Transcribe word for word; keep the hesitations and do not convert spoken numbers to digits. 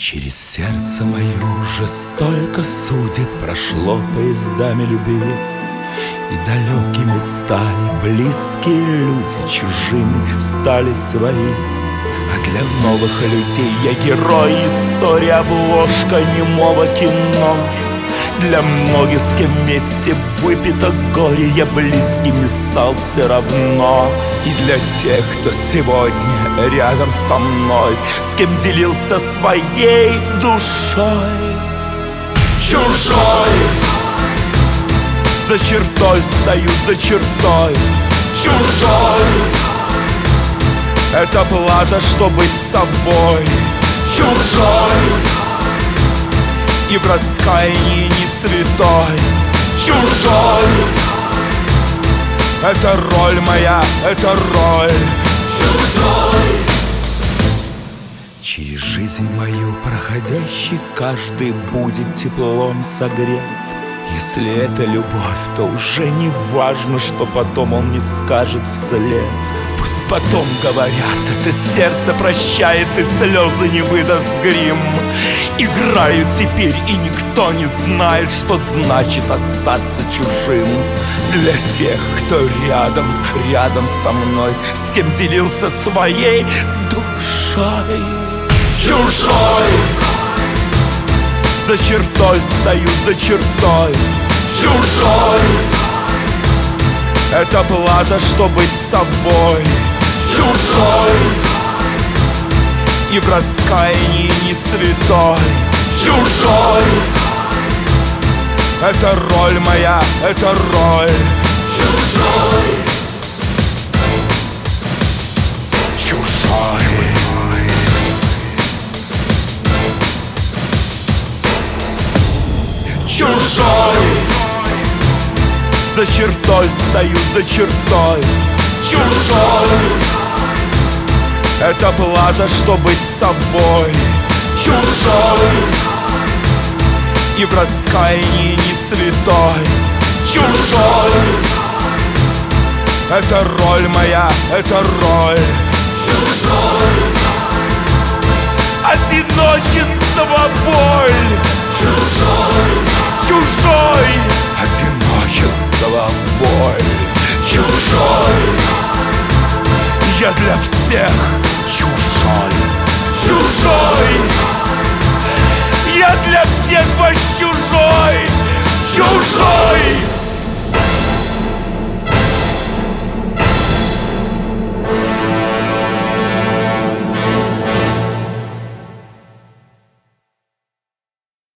Через сердце мое уже столько судеб прошло поездами любви, и далекими стали близкие люди, чужими стали свои. А для новых людей я герой истории, обложка немого кино. Для многих, с кем вместе выпито горе, я близким не стал все равно. И для тех, кто сегодня рядом со мной, с кем делился своей душой. Чужой, за чертой стою, за чертой. Чужой, это плата, что быть собой. Чужой, и в раскаянии не святой. Чужой, это роль моя, это роль. Чужой, через жизнь мою проходящий каждый будет теплом согрет. Если это любовь, то уже не важно, что потом он не скажет вслед. Пусть потом говорят, это сердце прощает и слезы не выдаст грим. Играю теперь, и никто не знает, что значит остаться чужим. Для тех, кто рядом, рядом со мной, с кем делился своей душой. Чужой, за чертой стою, за чертой. Чужой, это плата, что быть собой. Чужой, и в раскаянии не святой. Чужой, это роль моя, это роль. Чужой, чужой. Чужой, за чертой стою, за чертой. Чужой, это плата, что быть собой. Чужой, и в раскаянии не святой. Чужой, это роль моя, это роль. Чужой, одиночество, боль. Чужой, чужой, одиночество, боль. Чужой, я для всех чужой. Чужой, я для всех ваш чужой.